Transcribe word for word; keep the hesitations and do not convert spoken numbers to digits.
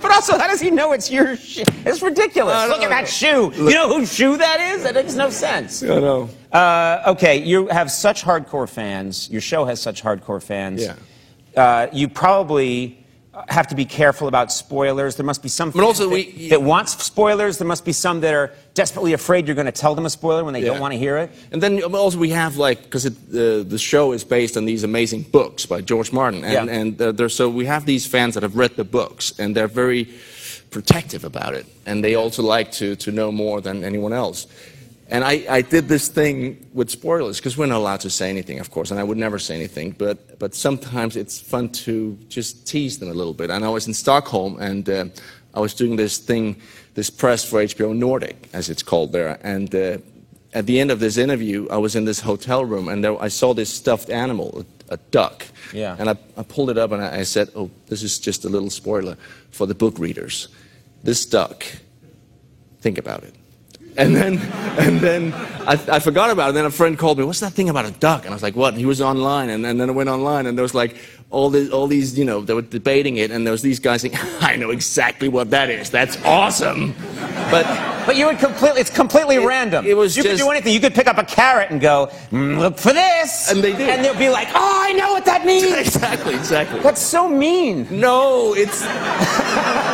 But also, how does he know it's your shoe? It's ridiculous. Uh, Look no, at that shoe. Look. You know whose shoe that is? That makes no sense. I know. Uh, okay, you have such hardcore fans. Your show has such hardcore fans. Yeah. Uh, you probably have to be careful about spoilers. There must be some but also that, we, that wants spoilers. There must be some that are desperately afraid you're going to tell them a spoiler when they yeah. don't want to hear it. And then also we have, like, because uh, the show is based on these amazing books by George Martin. And, yeah. and uh, there, so we have these fans that have read the books, and they're very protective about it. And they also like to, to know more than anyone else. And I, I did this thing with spoilers, because we're not allowed to say anything, of course, and I would never say anything, but, but sometimes it's fun to just tease them a little bit. And I was in Stockholm, and uh, I was doing this thing, this press for H B O Nordic, as it's called there, and uh, at the end of this interview, I was in this hotel room, and there, I saw this stuffed animal, a, a duck, yeah. and I, I pulled it up, and I, I said, oh, this is just a little spoiler for the book readers. This duck, think about it. And then, and then I, I forgot about it. And then a friend called me, what's that thing about a duck? And I was like, what? And he was online. And, and then I went online, and there was like all, the, all these, you know, they were debating it. And there was these guys saying, I know exactly what that is. That's awesome. But but you would completely, it's completely it, random. It was you just, could do anything. You could pick up a carrot and go, mm, look for this. And they did. And they'll be like, oh, I know what that means. Exactly, exactly. That's so mean. No, it's...